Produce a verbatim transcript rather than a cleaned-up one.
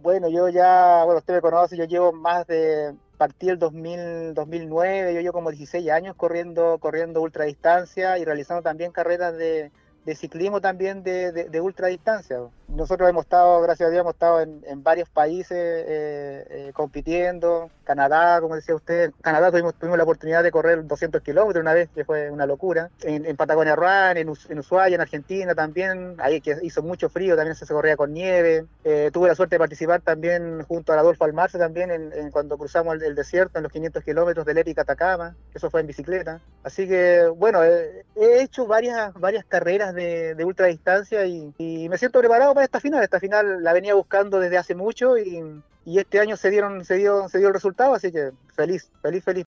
Bueno, yo ya, bueno, usted me conoce, yo llevo más de, partí el dos mil, dos mil nueve, yo llevo como dieciséis años corriendo, corriendo ultradistancia y realizando también carreras de, de ciclismo también de, de, de ultradistancia. Nosotros hemos estado, gracias a Dios, hemos estado en, en varios países eh, eh, compitiendo. Canadá, como decía usted, en Canadá tuvimos, tuvimos la oportunidad de correr doscientos kilómetros una vez, que fue una locura. En, en Patagonia Run, en, Us- en Ushuaia, en Argentina también, ahí que hizo mucho frío, también se corría con nieve. Eh, tuve la suerte de participar también junto a Adolfo Almarce también en, en cuando cruzamos el, el desierto en los quinientos kilómetros del Épica Atacama, eso fue en bicicleta. Así que, bueno, eh, he hecho varias, varias carreras de, de ultradistancia y, y me siento preparado para esta final. Esta final la venía buscando desde hace mucho y, y este año se dieron, se dio, se dio el resultado, así que feliz, feliz, feliz.